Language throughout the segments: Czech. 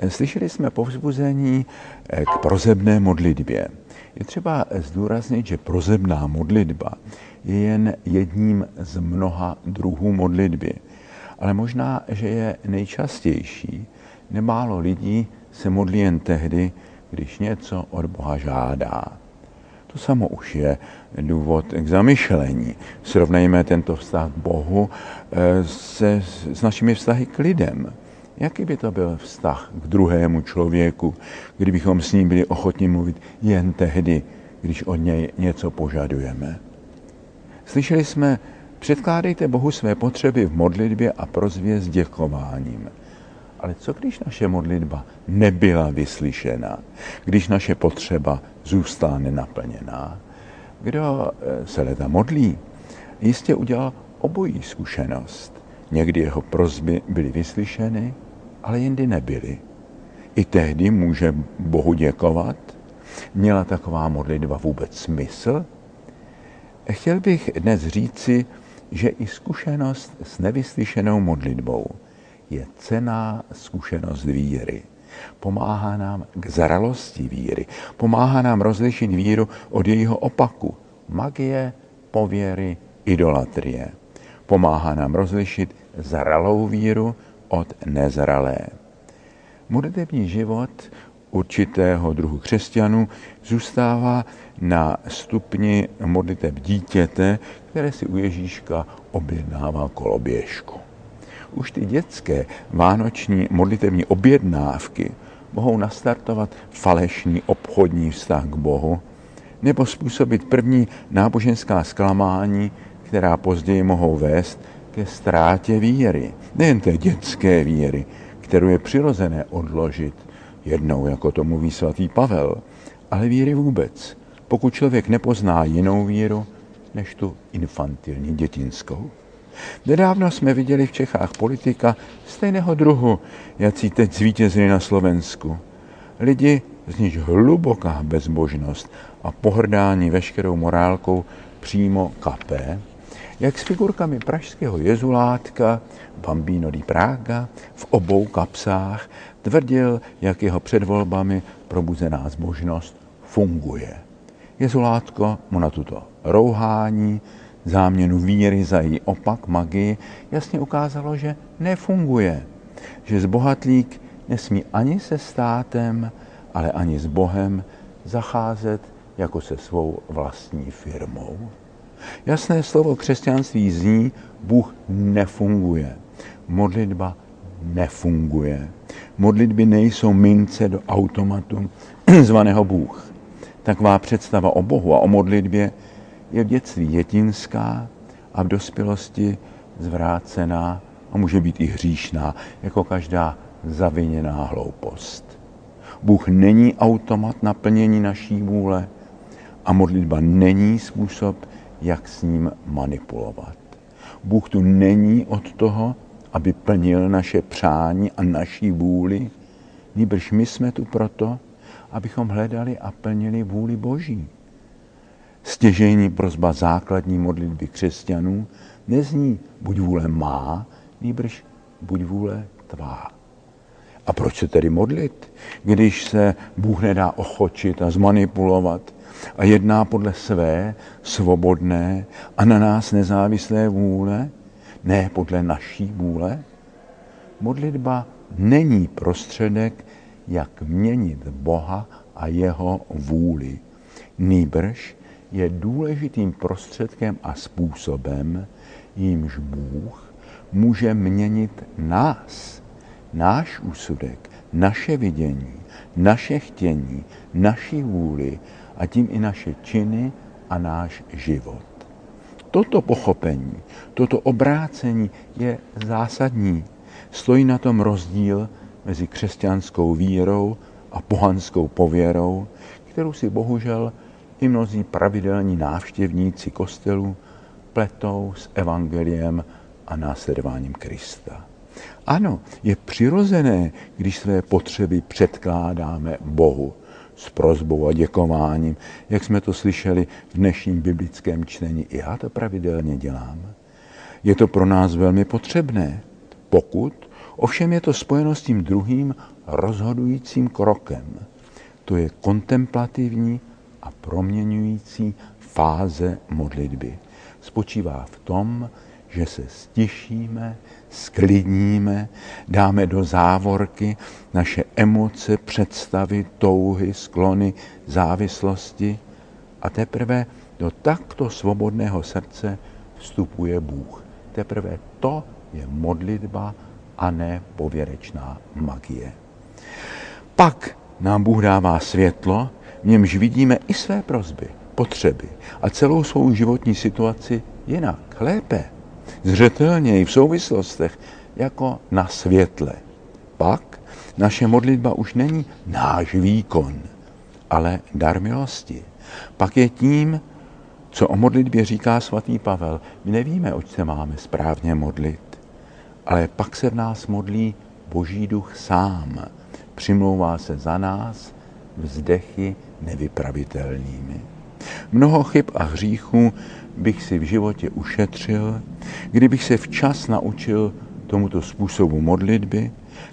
Slyšeli jsme povzbuzení k prozebné modlitbě. Je třeba zdůraznit, že prozebná modlitba je jen jedním z mnoha druhů modlitby. Ale možná, že je nejčastější. Nemálo lidí se modlí jen tehdy, když něco od Boha žádá. To samo už je důvod k zamyšlení. Srovnejme tento vztah k Bohu s našimi vztahy k lidem. Jaký by to byl vztah k druhému člověku, kdybychom s ním byli ochotni mluvit jen tehdy, když od něj něco požadujeme? Slyšeli jsme, předkládejte Bohu své potřeby v modlitbě a prosbě s děkováním. Ale co když naše modlitba nebyla vyslyšena? Když naše potřeba zůstala nenaplněná? Kdo se leda modlí, jistě udělal obojí zkušenost. Někdy jeho prosby byly vyslyšeny, ale jindy nebyly. I tehdy může Bohu děkovat? Měla taková modlitba vůbec smysl? Chtěl bych dnes říci, že i zkušenost s nevyslyšenou modlitbou je cenná zkušenost víry. Pomáhá nám k zralosti víry. Pomáhá nám rozlišit víru od jejího opaku. Magie, pověry, idolatrie. Pomáhá nám rozlišit zralou víru od nezralé. Modlitební život určitého druhu křesťanů zůstává na stupni modliteb dítěte, které si u Ježíška objednává koloběžku. Už ty dětské vánoční modlitební objednávky mohou nastartovat falešný obchodní vztah k Bohu nebo způsobit první náboženská zklamání, která později mohou vést ke ztrátě víry. Nejen té dětské víry, kterou je přirozené odložit jednou, jako to mluví svatý Pavel, ale víry vůbec, pokud člověk nepozná jinou víru, než tu infantilní dětinskou. Nedávno jsme viděli v Čechách politika stejného druhu, jací teď zvítězili na Slovensku. Lidi, z nichž hluboká bezbožnost a pohrdání veškerou morálkou přímo kapé, jak s figurkami pražského jezulátka Bambino di Praga v obou kapsách tvrdil, jak jeho před volbami probuzená zbožnost funguje. Jezulátko mu na tuto rouhání, záměnu víry za její opak, magii, jasně ukázalo, že nefunguje. Že zbohatlík nesmí ani se státem, ale ani s Bohem zacházet jako se svou vlastní firmou. Jasné slovo křesťanství zní, Bůh nefunguje. Modlitba nefunguje. Modlitby nejsou mince do automatu zvaného Bůh. Taková představa o Bohu a o modlitbě je v dětství dětinská a v dospělosti zvrácená a může být i hříšná, jako každá zaviněná hloupost. Bůh není automat na plnění naší vůle a modlitba není způsob, jak s ním manipulovat. Bůh tu není od toho, aby plnil naše přání a naší vůli, nýbrž my jsme tu proto, abychom hledali a plnili vůli Boží. Stěžejní prosba základní modlitby křesťanů nezní buď vůle má, nýbrž buď vůle tvá. A proč se tedy modlit, když se Bůh nedá ochočit a zmanipulovat a jedná podle své svobodné a na nás nezávislé vůle, ne podle naší vůle? Modlitba není prostředek, jak měnit Boha a jeho vůli. Nýbrž je důležitým prostředkem a způsobem, jímž Bůh může měnit nás, náš úsudek, naše vidění, naše chtění, naši vůli a tím i naše činy a náš život. Toto pochopení, toto obrácení je zásadní. Stojí na tom rozdíl mezi křesťanskou vírou a pohanskou pověrou, kterou si bohužel i mnozí pravidelní návštěvníci kostelů pletou s evangeliem a následováním Krista. Ano, je přirozené, když své potřeby předkládáme Bohu s prosbou a děkováním, jak jsme to slyšeli v dnešním biblickém čtení. I já to pravidelně dělám. Je to pro nás velmi potřebné, pokud Ovšem je to spojeno s tím druhým rozhodujícím krokem. To je kontemplativní a proměňující fáze modlitby. Spočívá v tom, že se stišíme, sklidníme, dáme do závorky naše emoce, představy, touhy, sklony, závislosti a teprve do takto svobodného srdce vstupuje Bůh. Teprve to je modlitba a ne pověrečná magie. Pak nám Bůh dává světlo, v němž vidíme i své prosby, potřeby a celou svou životní situaci jinak, lépe, zřetelněji v souvislostech, jako na světle. Pak naše modlitba už není náš výkon, ale dar milosti. Pak je tím, co o modlitbě říká svatý Pavel. My nevíme, oč se máme správně modlit, ale pak se v nás modlí Boží duch sám. Přimlouvá se za nás vzdechy nevypravitelnými. Mnoho chyb a hříchů bych si v životě ušetřil, kdybych se včas naučil tomuto způsobu modlitby,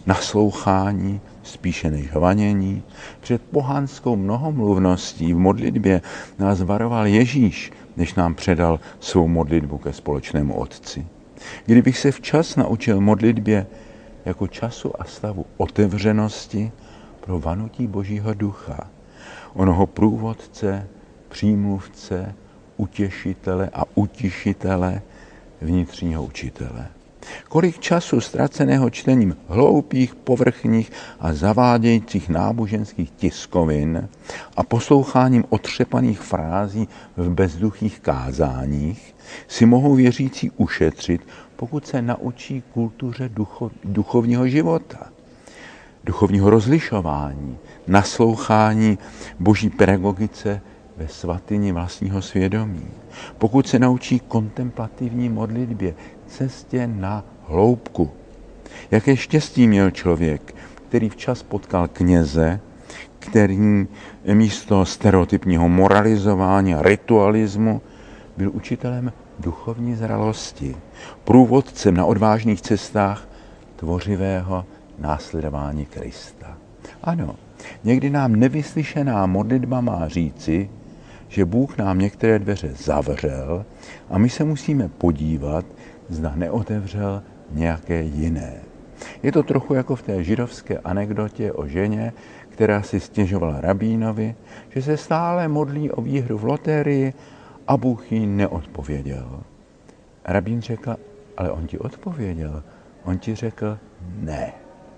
naslouchání spíše než hvanění. Před pohanskou mnohomluvností v modlitbě nás varoval Ježíš, než nám předal svou modlitbu ke společnému Otci. Kdybych se včas naučil modlitbě jako času a stavu otevřenosti pro vanutí Božího ducha, onoho průvodce, přímluvce, utěšitele a utišitele, vnitřního učitele. Kolik času ztraceného čtením hloupých, povrchních a zavádějících náboženských tiskovin a posloucháním otřepaných frází v bezduchých kázáních si mohou věřící ušetřit, pokud se naučí kultuře duchovního života, duchovního rozlišování, naslouchání Boží pedagogice ve svatyni vlastního svědomí. Pokud se naučí kontemplativní modlitbě, cestě na hloubku. Jaké štěstí měl člověk, který včas potkal kněze, který místo stereotypního moralizování a ritualismu byl učitelem duchovní zralosti, průvodcem na odvážných cestách tvořivého následování Krista. Ano, někdy nám nevyslyšená modlitba má říci, že Bůh nám některé dveře zavřel a my se musíme podívat, zda neotevřel nějaké jiné. Je to trochu jako v té židovské anekdotě o ženě, která si stěžovala rabínovi, že se stále modlí o výhru v loterii a Bůh jí neodpověděl. Rabín řekl, ale on ti odpověděl. On ti řekl ne.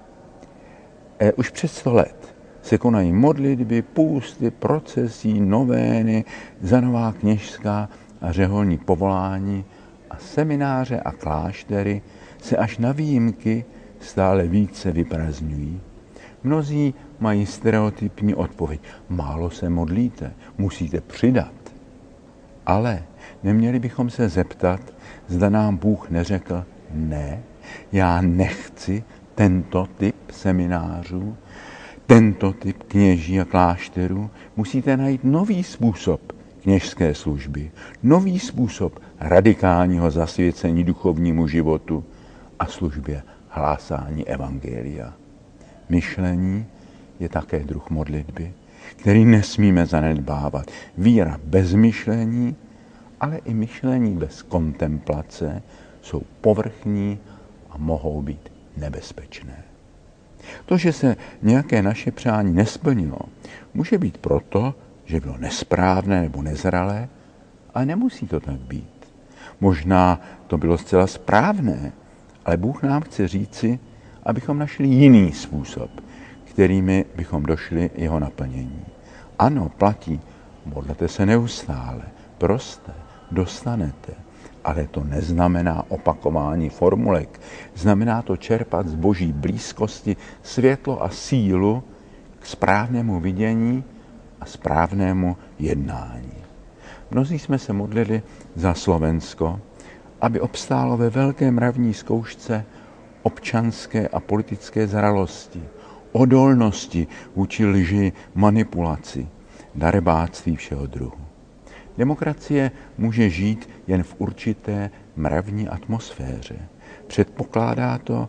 Už před 100 let se konají modlitby, půsty, procesí, novény, za nová kněžská a řeholní povolání a semináře a kláštery se až na výjimky stále více vyprazňují. Mnozí mají stereotypní odpověď. Málo se modlíte, musíte přidat. Ale neměli bychom se zeptat, zda nám Bůh neřekl ne, já nechci tento typ seminářů, tento typ kněží a klášterů. Musíte najít nový způsob kněžské služby, nový způsob radikálního zasvěcení duchovnímu životu a službě hlásání evangelia. Myšlení je také druh modlitby, který nesmíme zanedbávat. Víra bez myšlení, ale i myšlení bez kontemplace jsou povrchní a mohou být nebezpečné. To, že se nějaké naše přání nesplnilo, může být proto, že bylo nesprávné nebo nezralé, ale nemusí to tak být. Možná to bylo zcela správné, ale Bůh nám chce říci, abychom našli jiný způsob, kterými bychom došli jeho naplnění. Ano, platí, modlete se neustále, proste, dostanete, ale to neznamená opakování formulek. Znamená to čerpat z Boží blízkosti světlo a sílu k správnému vidění a správnému jednání. Mnozí jsme se modlili za Slovensko, aby obstálo ve velké mravní zkoušce občanské a politické zralosti, odolnosti vůči lži, manipulaci, darebáctví všeho druhu. Demokracie může žít jen v určité mravní atmosféře. Předpokládá to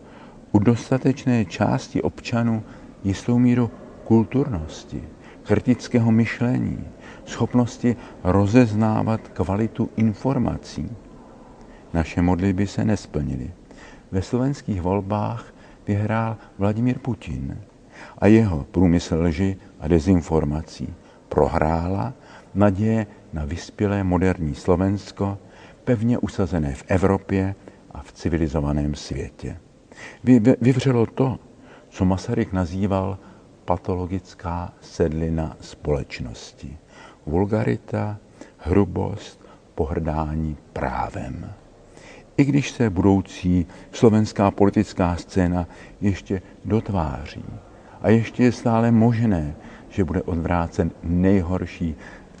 u dostatečné části občanů jistou míru kulturnosti, kritického myšlení, schopnosti rozeznávat kvalitu informací. Naše modlitby se nesplnily. Ve slovenských volbách vyhrál Vladimír Putin a jeho průmysl lži a dezinformací prohrála naděje na vyspělé moderní Slovensko, pevně usazené v Evropě a v civilizovaném světě. Vyvřelo to, co Masaryk nazýval patologická sedlina společnosti. Vulgarita, hrubost, pohrdání právem. I když se budoucí slovenská politická scéna ještě dotváří a ještě je stále možné, že bude odvrácen nejhorší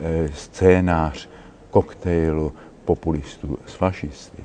scénář koktejlu populistů s fašisty.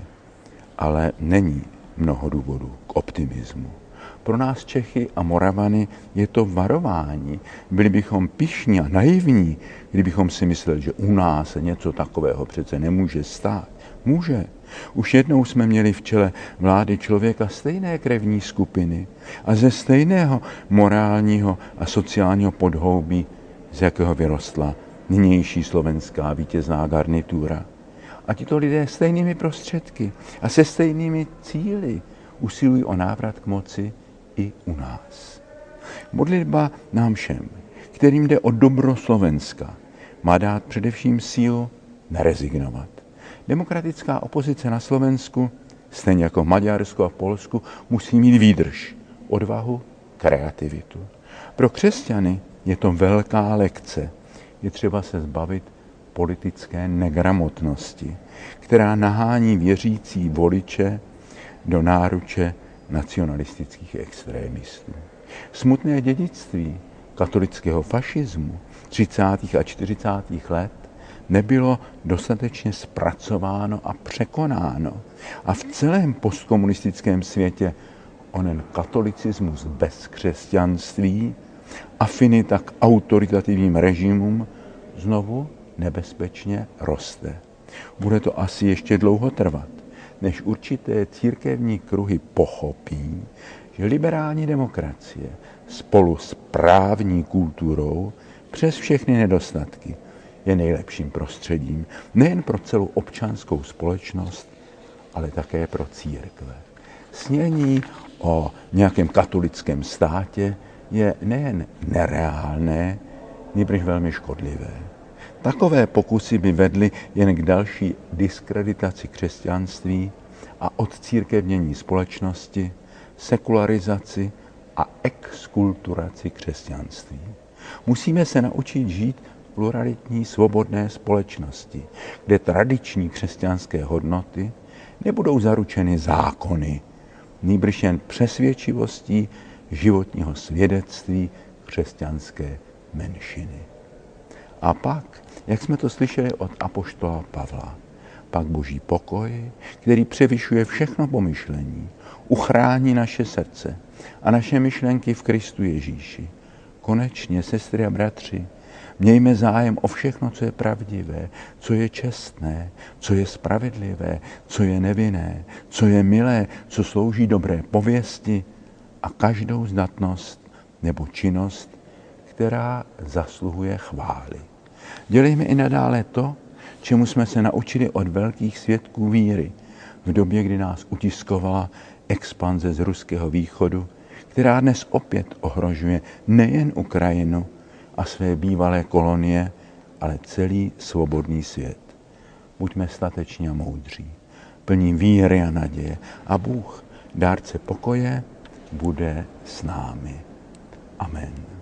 Ale není mnoho důvodů k optimismu. Pro nás Čechy a Moravany je to varování. Byli bychom pyšní a naivní, kdybychom si mysleli, že u nás se něco takového přece nemůže stát. Může. Už jednou jsme měli v čele vlády člověka stejné krevní skupiny a ze stejného morálního a sociálního podhoubí, z jakého vyrostla nynější slovenská vítězná garnitura. A tito lidé stejnými prostředky a se stejnými cíli usilují o návrat k moci i u nás. Modlitba nám všem, kterým jde o dobro Slovenska, má dát především sílu nerezignovat. Demokratická opozice na Slovensku, stejně jako v Maďarsku a v Polsku, musí mít výdrž, odvahu, kreativitu. Pro křesťany je to velká lekce. Je třeba se zbavit politické negramotnosti, která nahání věřící voliče do náruče nacionalistických extrémistů. Smutné dědictví katolického fašismu 30. a 40. let nebylo dostatečně zpracováno a překonáno. A v celém postkomunistickém světě onen katolicismus bez křesťanství, afinita k autoritativním režimům znovu nebezpečně roste. Bude to asi ještě dlouho trvat, než určité církevní kruhy pochopí, že liberální demokracie spolu s právní kulturou přes všechny nedostatky je nejlepším prostředím nejen pro celou občanskou společnost, ale také pro církve. Snění o nějakém katolickém státě je nejen nereálné, nýbrž velmi škodlivé. Takové pokusy by vedly jen k další diskreditaci křesťanství a odcírkevnění společnosti, sekularizaci a exkulturaci křesťanství. Musíme se naučit žít v pluralitní svobodné společnosti, kde tradiční křesťanské hodnoty nebudou zaručeny zákony, nýbrž jen přesvědčivostí životního svědectví křesťanské menšiny. A pak, jak jsme to slyšeli od apoštola Pavla, pak Boží pokoj, který převyšuje všechno pomyšlení, uchrání naše srdce a naše myšlenky v Kristu Ježíši. Konečně, sestry a bratři, mějme zájem o všechno, co je pravdivé, co je čestné, co je spravedlivé, co je nevinné, co je milé, co slouží dobré pověsti a každou zdatnost nebo činnost, která zasluhuje chvály. Dělejme i nadále to, čemu jsme se naučili od velkých svědků víry v době, kdy nás utiskovala expanze z ruského východu, která dnes opět ohrožuje nejen Ukrajinu a své bývalé kolonie, ale celý svobodný svět. Buďme stateční a moudří, plní víry a naděje a Bůh, dárce pokoje, bude s námi. Amen.